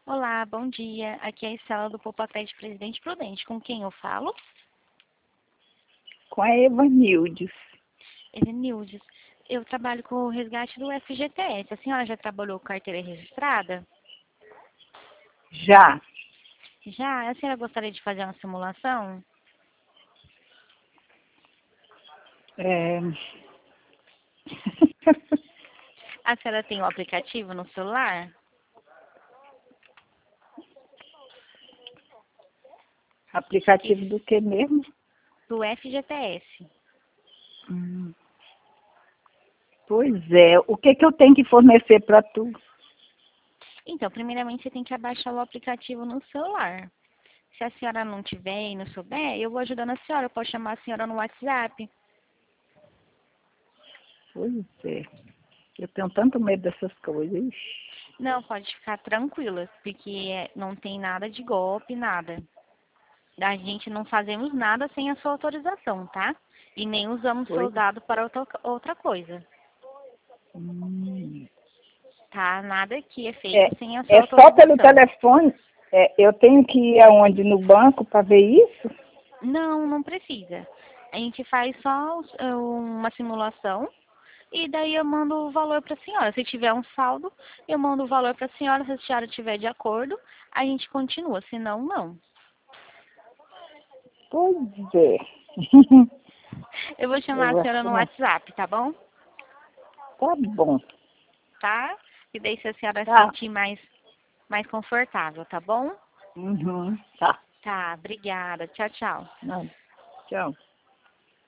Olá, bom dia. Aqui é a Estela do Poupa Crédito Presidente Prudente. Com quem eu falo? Com a Evanildes. Evanildes. Eu trabalho com o resgate do FGTS. A senhora já trabalhou com carteira registrada? Já. Já? A senhora gostaria de fazer uma simulação? É... A senhora tem o aplicativo no celular? Aplicativo do que mesmo? Do FGTS. Hum. Pois é. O que eu tenho que fornecer para tu? Então, primeiramente você tem que abaixar o aplicativo no celular. Se a senhora não tiver e não souber, eu vou ajudando a senhora. Eu posso chamar a senhora no WhatsApp. Pois é. Eu tenho tanto medo dessas coisas. Ixi. Não, pode ficar tranquila, porque não tem nada de golpe, nada. A gente não fazemos nada sem a sua autorização, tá? E nem usamos Pois. seus dados para outra coisa, Hum. tá? Nada que é É, feito sem a sua é só pelo autorização. telefone? Eu tenho que ir aonde? No banco para ver isso? Não, não precisa. A gente faz só uma simulação e daí eu mando o valor para a senhora. Se tiver um saldo, eu mando o valor para a senhora. Se a senhora estiver de acordo, a gente continua. Se não, não. Pois é. Eu vou chamar a Eu acho senhora que no não. WhatsApp, tá bom? Tá bom. Tá? E daí se a senhora Tá. sentir mais confortável, tá bom? Uhum. Tá. Tá, obrigada. Tchau, tchau. Não. Tchau.